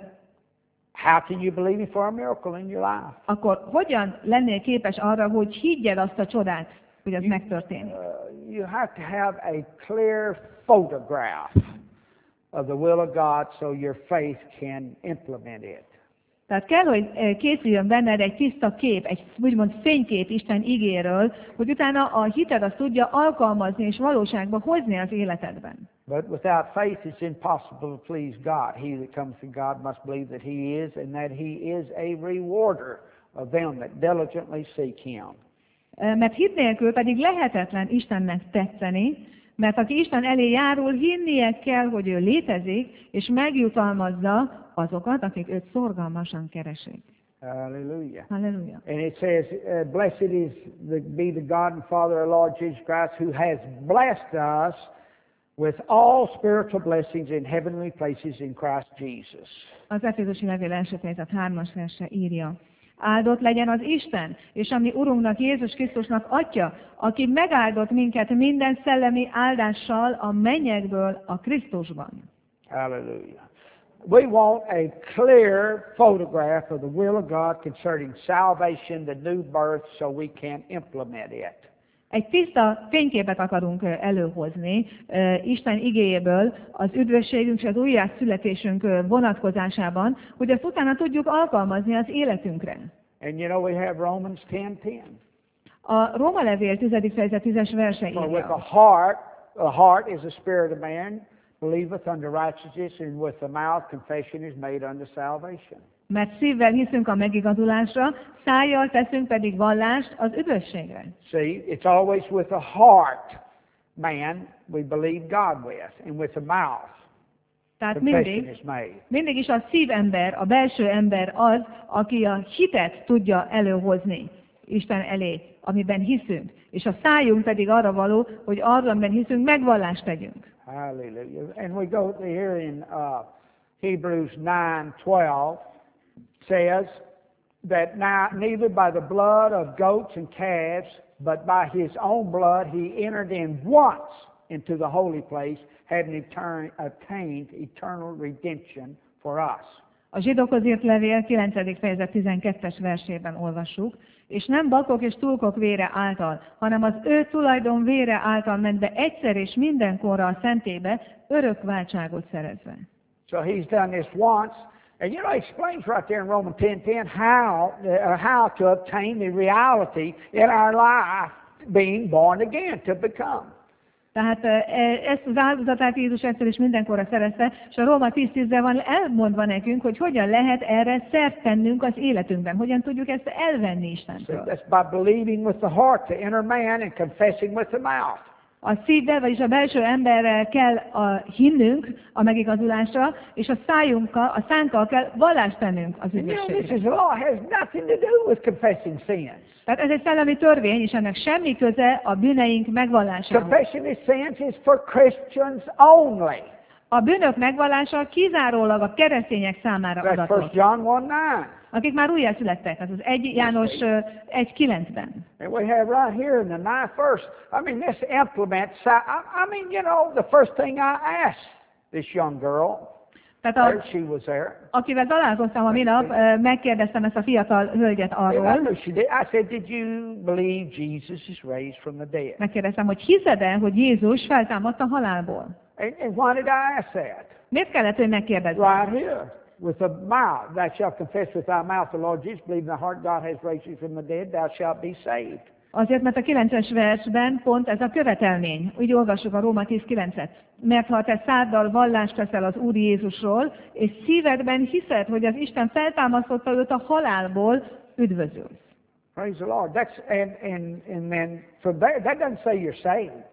how can you believe Him for a miracle in your life? akkor hogyan lennél képes arra, hogy higgyed azt a csodát, hogy ez megtörténik? You have to have a clear photograph of the will of God so your faith can implement it. Tehát kell, hogy készüljön benned egy tiszta kép, egy úgymond fénykép Isten igéről, hogy utána a hited azt tudja alkalmazni és valóságba hozni az életedben. But without faith it's impossible to please God. He that comes to God must believe that He is, and that He is a rewarder of them that diligently seek Him. Mert hit nélkül pedig lehetetlen Istennek tetszeni, mert aki Isten elé járul, hinnie kell, hogy ő létezik, és megjutalmazza azokat, akik őt szorgalmasan keresik. Hallelujah. Halleluja. And it says, blessed is be the God and Father of Lord Jesus Christ, who has blessed us with all spiritual blessings in heavenly places in Christ Jesus. Az Efézusi levél első fejezet 3-as verse írja: áldott legyen az Isten, és a mi Urunknak, Jézus Krisztusnak Atya, aki megáldott minket minden szellemi áldással a mennyekből a Krisztusban. Hallelujah. We want a clear photograph of the will of God concerning salvation, the new birth, so we can implement it. Egy tiszta fényképet akarunk előhozni Isten igéjéből az üdvösségünk és az újjászületésünk vonatkozásában, hogy ezt utána tudjuk alkalmazni az életünkre. And we have Romans 10:10. A Róma levél 10. fejezet 10-es verse For with írja. the heart is the spirit of man, believeth unto righteousness, and with the mouth confession is made unto salvation. Mert szívvel hiszünk a megigazulásra, szájjal teszünk pedig vallást az üdvösségre. See, it's always with the heart, man, we believe God with, and with the mouth, Tehát confession is made. mindig is a szívember, a belső ember az, aki a hitet tudja előhozni Isten elé, amiben hiszünk. És a szájunk pedig arra való, hogy arra, amiben hiszünk, megvallást tegyünk. Hallelujah. And we go here in Hebrews 9:12 says that now neither by the blood of goats and calves, but by his own blood he entered in once into the holy place, having attained eternal redemption for us. A Zsidókhoz írt levél 9. fejezet 12-es versében olvassuk, és nem bakok és tulkok vére által, hanem az ő tulajdon vére által ment be egyszer és mindenkorra a szentélybe, örök váltságot szerezve. So he's done this once, and you know, he explains right there in Romans 10:10 how to obtain the reality in our life being born again, to become. Tehát ezt az áldozatát Jézus egyszer és mindenkorra szerezte, és a Róma 10:10-ben van elmondva nekünk, hogy hogyan lehet erre szert tennünk az életünkben, hogyan tudjuk ezt elvenni Istentől. That's by believing with the heart, the inner man, and confessing with the mouth. A szívvel, vagyis a belső emberrel kell hinnünk a megigazulásra, és a szánkkal kell vallást tennünk az And you know, this üdvösségre. is law has nothing to do with confessing sins. Tehát ez egy szellemi törvény, és ennek semmi köze a bűneink megvallásához. Confession of sins is for Christians only. A bűnök megvallása kizárólag a keresztények számára That's 1 adatos, John 1:9. akik már újjászülettek, az 1 János 1:9-ben. And we have right here in the 9th verse, I mean, this implements, I mean, you know, the first thing I asked this young girl, Tehát she was there. akivel találkoztam a minap, megkérdeztem ezt a fiatal hölgyet And I arról, knew she did. I said, did you believe Jesus is raised from the dead? megkérdeztem, hogy hiszed-e, hogy Jézus feltámadt a halálból? And why did I ask that? Miért kellett, hogy megkérdezzem? Right here. With the mouth, thou shalt confess with thy mouth the Lord Jesus, believe in thy heart God has raised him from the dead, thou shalt be saved. Azért, mert a 9-es versben pont ez a követelmény. Úgy olvassuk a Róma 10:9-et. Mert ha te száddal vallást teszel az Úr Jézusról, és szívedben hiszed, hogy az Isten feltámasztotta őt a halálból, üdvözülsz. Praise the Lord. That's and then from there, that doesn't say you're saved.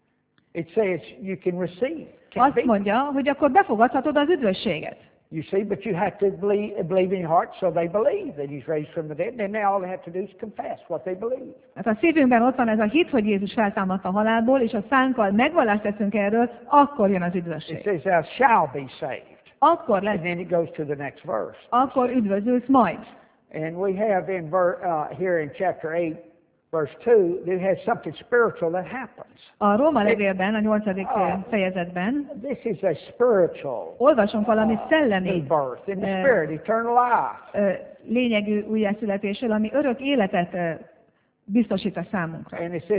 It says you can receive. Azt mondja, hogy akkor befogadhatod az üdvösséget. You see, but you have to believe in your heart, so they believe that he's raised from the dead. Then all they have to do is confess what they believe. Hát a szívünkben ott van ez a hit, hogy Jézus feltámadt a halálból, és a szánkkal megvallást teszünk erről, akkor jön az It üdvösség. says thou shalt be saved. Akkor lesz, And then it goes to the next verse. akkor üdvözülsz majd. And we have in here in chapter 8, verse 2, it has something spiritual that happens. A Róma levélben, a 8. fejezetben This is a spiritual olvasunk valami new szellemi birth in the spirit, eternal life. lényegű újjászületésről, ami örök életet biztosít a számunkra. And it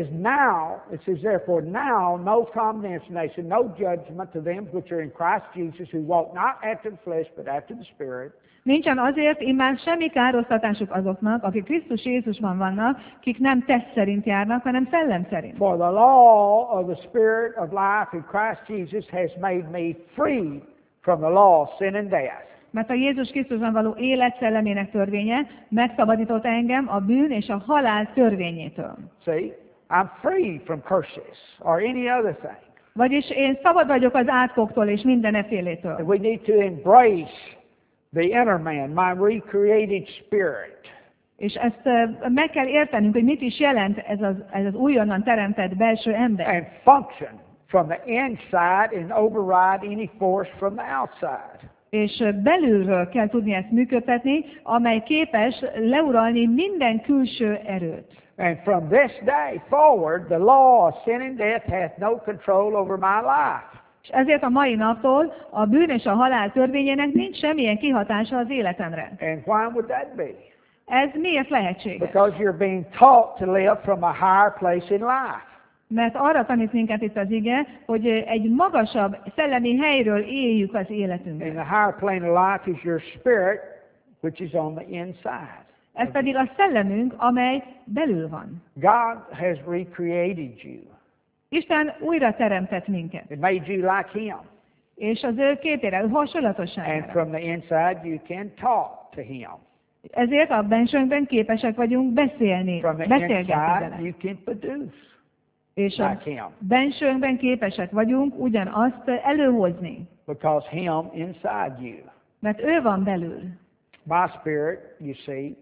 says therefore now no condemnation, no judgment to them which are in Christ Jesus, who walk not after the flesh, but after the Spirit. Nincsen azért immár semmi károsztatásuk azoknak, akik Krisztus Jézusban vannak, kik nem test szerint járnak, hanem szellem szerint. For the law of the Spirit of life in Christ Jesus has made me free from the law of sin and death. Mert a Jézus Krisztusban való élet szellemének törvénye megszabadított engem a bűn és a halál törvényétől. See, I'm free from curses or any other thing. Vagyis én szabad vagyok az átkoktól és mindenfélétől. And we need to embrace the inner man, my recreated spirit. És ezt meg kell értenünk, hogy mit is jelent ez az újonnan teremtett belső ember. And function from the inside and override any force from the outside. És belülről kell tudni ezt működtetni, amely képes leuralni minden külső erőt. And from this day forward, the law of sin and death hath no control over my life. És ezért a mai naptól a bűn és a halál törvényének nincs semmilyen kihatása az életemre. And why would that be? Ez miért lehetséges? Because you're being taught to live from a higher place in life. Mert arra tanít minket itt az ige, hogy egy magasabb szellemi helyről éljük az And életünket. the higher plane of life is your spirit, which is on the inside. Ez pedig a szellemünk, amely belül van. God has recreated you. Isten újra teremtett minket. It made you like Him. És az ő képére, ő And hasonlatosságára. from the inside you can talk to Him. Ezért a bensőnkben képesek vagyunk beszélni, From the beszélgetni inside vele. you can produce És a like Him. bensőnkben képesek vagyunk ugyanazt előhozni, Because Him inside you. mert ő van belül. My spirit, you see,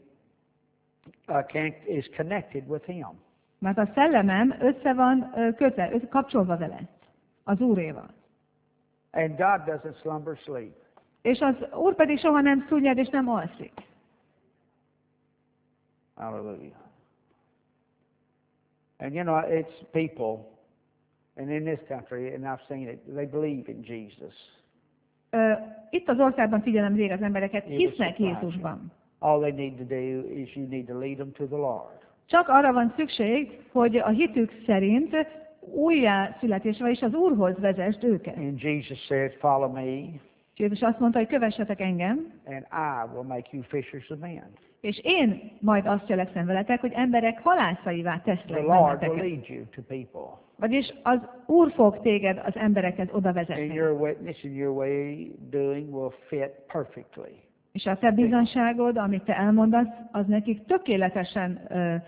is connected with Him. Mert a szellemem össze van kapcsolva vele, az Úréval. And God doesn't slumber sleep. És az Úr pedig soha nem szunnyad és nem alszik. Hallelujah. And you know, it's people, and in this country, and I've seen it, they believe in Jesus. Itt az országban figyelem végig az embereket, He will hisznek supply Jézusban. All they need to do is you need to lead them to the Lord. Csak arra van szükség, hogy a hitük szerint újjászületésre és az Úrhoz vezesd őket. And Jesus said, follow me, Jézus azt mondta, hogy kövessetek engem, and I will make you fishers of men. és én majd azt cselekszem veletek, hogy emberek halászaivá The teszlek Lord will benneteket. lead you to people. Vagyis az Úr fog téged az emberekhez oda And vezetni. your witness and your way doing will fit perfectly. És a te bizonságod, amit te elmondasz, az nekik tökéletesen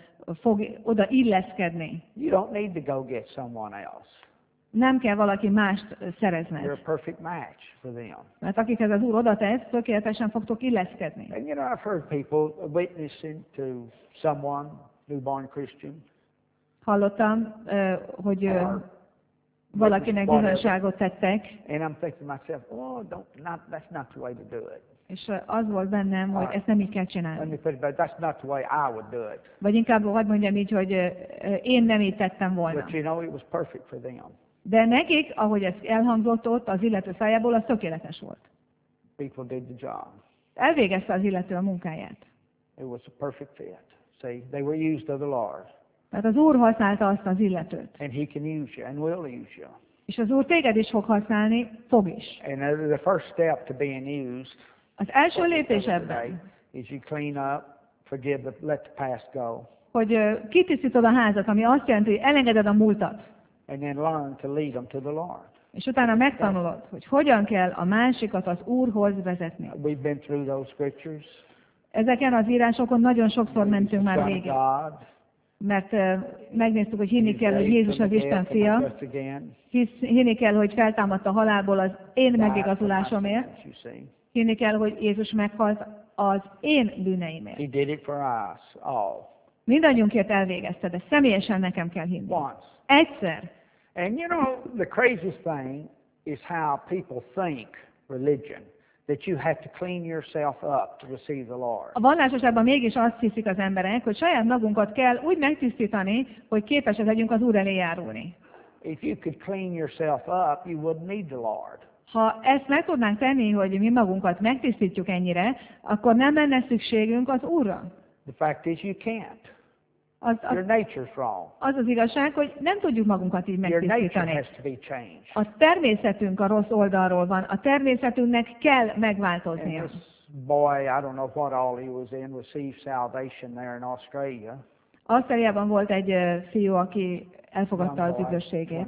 fog oda illeszkedni. You don't need to go get someone else. Nem kell valaki mást You're szerezned. a perfect match for them. Mert akikhez az Úr oda tesz, tökéletesen fogtok illeszkedni. And you know, I've heard people witnessing to someone, newborn Christian, Hallottam, hogy or valakinek bizonságot tettek, and I'm thinking to myself, oh, that's not the way to do it. és az volt bennem, hogy ezt nem így kell Let csinálni. me put it back. That's not the way I would do it. Vagy inkább hadd mondjam így, hogy én nem így tettem volna. But you know, it was perfect for them. De nekik, ahogy ez elhangzott ott az illető szájából, az tökéletes volt. People did the job. Elvégezte az illető a munkáját. It was a perfect fit. See, they were used of the Lord. Mert az Úr használta azt az illetőt. And He can use you and will use you. És az Úr téged is fog használni, fog is. And the first step to being used Az első lépés ebben, is you clean up, forgive, let the past go, hogy kitisztítod a házat, ami azt jelenti, hogy elengeded a múltat. and then learn to lead them to the Lord. És utána megtanulod, hogy hogyan kell a másikat az Úrhoz vezetni. We've been through those scriptures. Ezeken az írásokon nagyon sokszor mentünk már Son of végig. God. Mert megnéztük, hogy hinni kell, hogy Raised Jézus from az the Isten dead, come fia, just again. hinni kell, hogy feltámadt a halálból az én Died for my megigazulásomért, sins, you see. hinni kell, hogy Jézus meghalt az én bűneimért. He did it for us all. Mindannyiunkért elvégezte, de személyesen nekem kell hinni. Once. Egyszer. And you know, the craziest thing is how people think religion, that you have to clean yourself up to receive the Lord. A vallásosságban mégis azt hiszik az emberek, hogy saját magunkat kell úgy megtisztítani, hogy képesek legyünk az Úr elé járulni. If you could clean yourself up, you wouldn't need the Lord. Ha ezt meg tudnánk tenni, hogy mi magunkat megtisztítjuk ennyire, akkor nem lenne szükségünk az Úrra. The fact is you can't. Az Your nature's wrong. az igazság, hogy nem tudjuk magunkat így Your nature megtisztítani. has to be changed. A természetünk a rossz oldalról van, a természetünknek kell And megváltoznia. this boy, I don't know what all he was in, received salvation there in Australia. Ausztráliában volt egy fiú, aki elfogadta Young az boy, üdvösségét.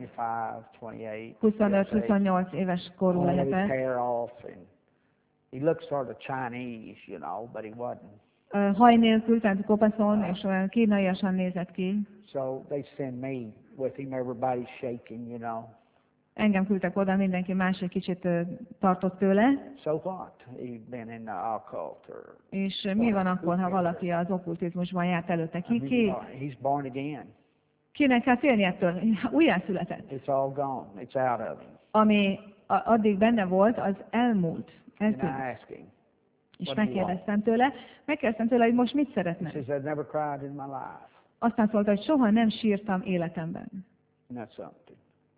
25, 28. 25-28 éves korú All his lehetett. hair off, and he looked sort of Chinese, you know, but he wasn't. Haj nélkül, tehát kopaszon, és olyan kínaiasan nézett ki. So they send me with him. Everybody's shaking, you know. Engem küldtek oda, mindenki más egy kicsit tartott tőle. So what? He'd been in the occult, or És mi van akkor, ha valaki az okkultizmusban járt előtte? I mean, Ki? he's born again. Kinek kell félni ettől? Újjászületett. It's all gone. It's out of him. Ami addig benne volt, az elmúlt. And I Eltűnt. asked him. És what do you megkérdeztem tőle, hogy most mit He szeretne. says, I've never cried in my life. Aztán szólt, hogy soha nem sírtam életemben. And that's something.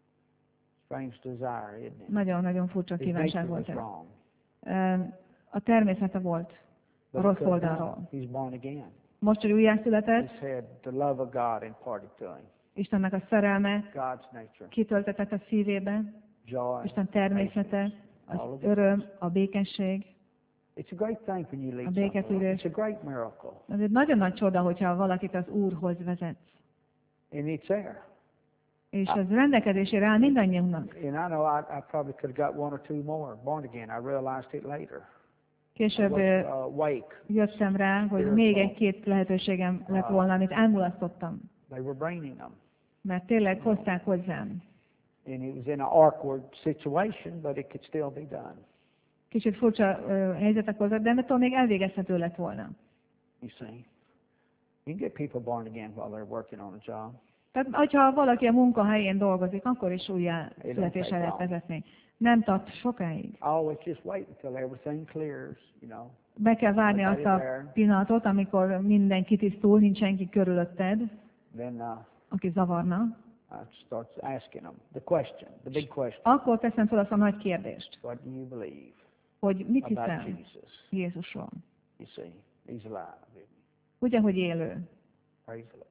Strange desire, isn't it? Nagyon-nagyon furcsa His kívánság nature was volt ez. wrong. A természete volt a But rossz he couldn't oldalról. know. He's born again. Most, hogy újjászületett, He said the love of God imparted to him. Istennek a szerelme God's nature, kitöltetett a szívébe, joy, Isten természete, all az of it. öröm, a békesség, It's a great thing when you lead A someone. béketűrés. It's a great miracle. Ez egy nagyon nagy csoda, hogyha valakit az Úrhoz vezet. And it's there. És ez rendelkezésére áll mindannyiunknak. And I know I probably could have got one or two more born again. I realized it later. Később Wake. jöttem rá, hogy még egy-két lehetőségem lett volna, amit elmulasztottam. They were bringing them. Mert tényleg hozták hozzám. And it was in an awkward situation, but it could still be done. Kicsit furcsa helyzetek voltak, de ettől még elvégezhető lett volna. You see. You can get people born again while they're working on a job. Tehát, hogyha valaki a munkahelyén dolgozik, akkor is újjá születésre lehet vezetni. Nem tart sokáig. Always just wait until everything clears, you know. Be kell várni azt a pillanatot, amikor minden kitisztul, nincs senki körülötted, Then aki zavarna. I start asking them the question, the big question. Akkor teszem fel azt a nagy kérdést, What do you believe hogy mit about hiszel Jesus? Jézusról. You see, he's alive. Ugye, hogy élő. Praise the Lord.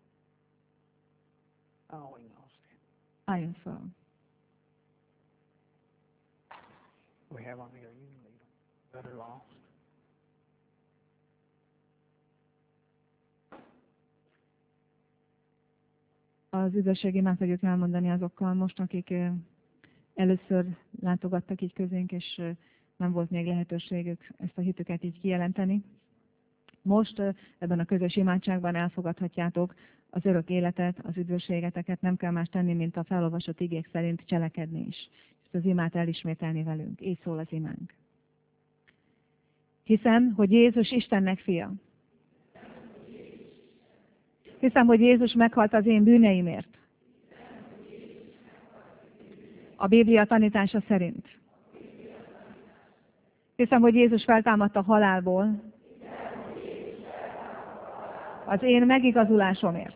Oh, we know. Álljunk fel. We have on here, you can lead them. Better lost. Az üdvösségi imát fogjuk elmondani azokkal most, akik először látogattak így közénk, és nem volt még lehetőségük ezt a hitüket így kijelenteni. Most ebben a közös imádságban elfogadhatjátok az örök életet, az üdvösségeteket, nem kell más tenni, mint a felolvasott igék szerint cselekedni is. Ezt az imát elismételni velünk. Így szól az imánk. Hiszem, hogy Jézus Istennek fia. Hiszem, hogy Jézus meghalt az én bűneimért. A Biblia tanítása szerint. Hiszem, hogy Jézus feltámadt a halálból az én megigazulásomért.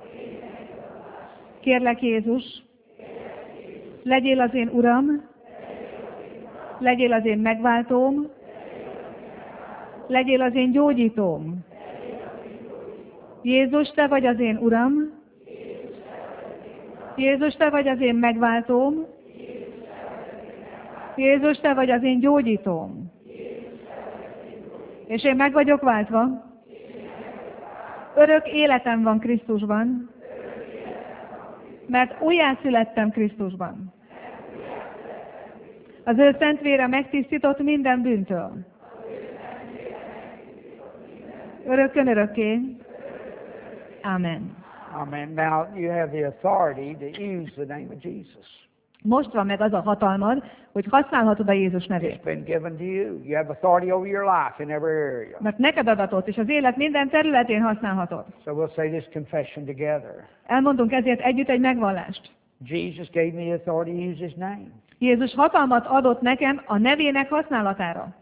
Kérlek, Jézus, legyél az én Uram, legyél az én megváltóm, legyél az én gyógyítóm. Jézus, te vagy az én Uram, Jézus, te vagy az én megváltóm, Jézus, te vagy az én gyógyítóm. És én meg vagyok váltva. Örök életem van Krisztusban, mert újjászülettem Krisztusban. Az ő szent vére megtisztított minden bűntől. Örökkön örökké. Amen. Amen. Now you have the authority to use the name of Jesus. Most van meg az a hatalmad, hogy használhatod a Jézus It's nevét. been given to you. You have authority over your life in every area. Mert neked adatot, és az élet minden területén használhatod. So we'll say this confession together. Elmondunk ezért együtt egy megvallást. Jesus gave me the authority to use his name. Jézus hatalmat adott nekem a nevének használatára.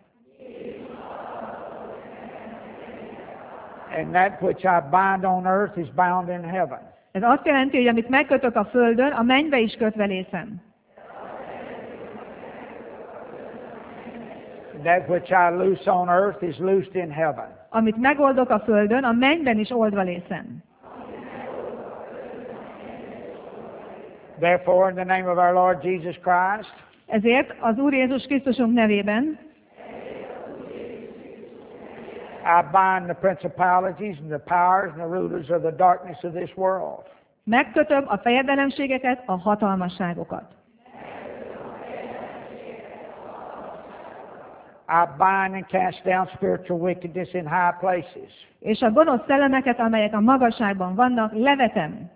And that which I bind on earth is bound in heaven. Ez azt jelenti, hogy amit megkötök a földön, a mennybe is kötve lészen. That which I loose on earth is loosed in heaven. Amit megoldok a földön, a mennyben is oldva lészen. Therefore, in the name of our Lord Jesus Christ, Ezért az Úr Jézus Krisztusunk nevében I bind the principalities and the powers and the rulers of the darkness of this world. megkötöm a fejedelemségeket, a hatalmasságokat. I bind and cast down spiritual wickedness in high places. És a gonosz szellemeket, amelyek a magasságban vannak, levetem.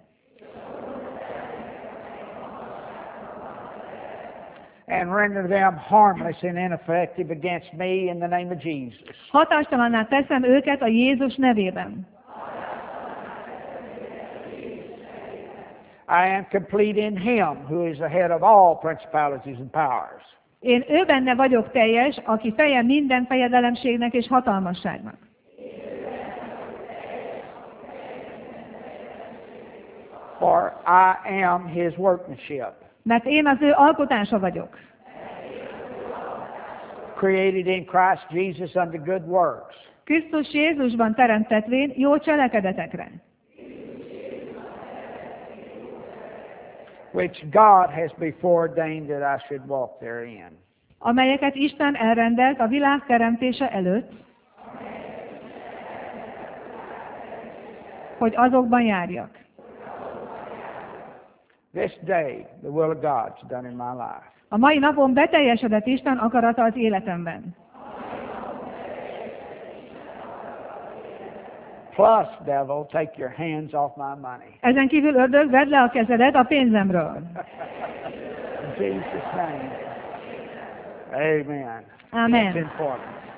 And render them harmless and ineffective against me in the name of Jesus. Hatástalanná teszem őket a Jézus nevében. I am complete in him who is the head of all principalities and powers. Én ő benne vagyok teljes, aki feje minden fejedelemségnek és hatalmasságnak. For I am his workmanship, Mert én az ő alkotása vagyok. created in Christ Jesus unto good works, Krisztus Jézusban teremtetvén jó cselekedetekre, which God has before ordained that I should walk therein. amelyeket Isten elrendelt a világ teremtése előtt, hogy azokban járjak. This day, the will of God's done in my life. A mai napon beteljesedett Isten akarata az életemben. Plus, devil, take your hands off my money. Ezen kívül ördög, vedd le a kezedet a pénzemről. In Jesus' name. Amen. Amen. It's important.